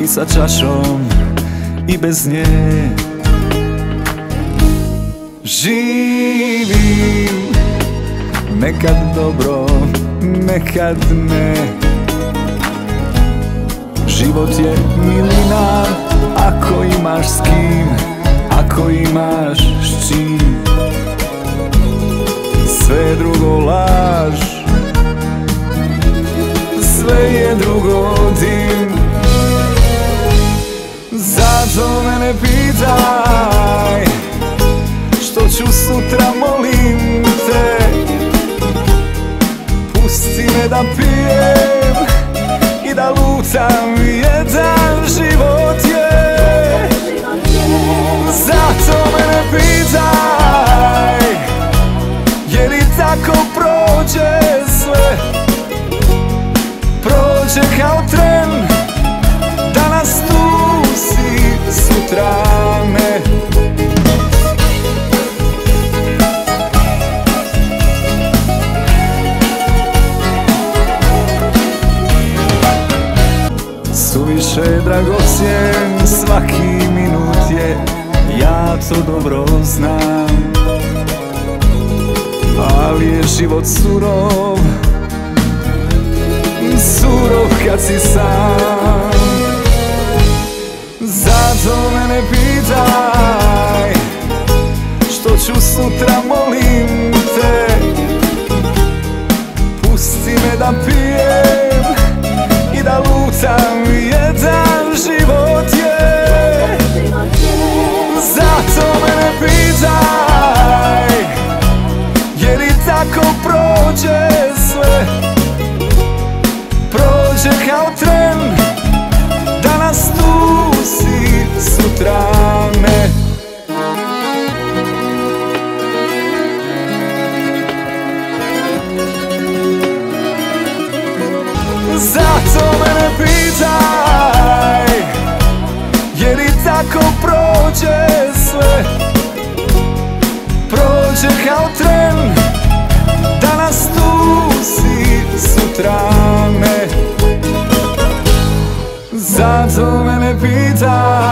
i sa čašom i bez nje. Živim nekad dobro, nekad ne. Život je milina ako imaš s kim, ako imaš s čim. Sve je drugo laž, sve je drugo dim. Zato me ne pitaj što ću sutra, molim te. Pusti me da pijem i da lutam, jedan život je. Zato me ne pitaj, jer i tako prođe sve. Prođe kao tren, danas tu si, sutra ne. Suviše dragocjen svaki minut je, ja to dobro znam. Ali je život surov, surov kad si sam. Zato me ne pitaj što ću sutra, molim te. Pusti me da pijem i da lutam, jedan život je. Zato me ne pitaj, jer i tako prođe sve. Prođe kao tren, danas tu si, sutra ne. Zato me ne pitaj, jer i tako prođe sve. Prođe kao tren, danas tu si, sutra ne. Zato me ne pitaj,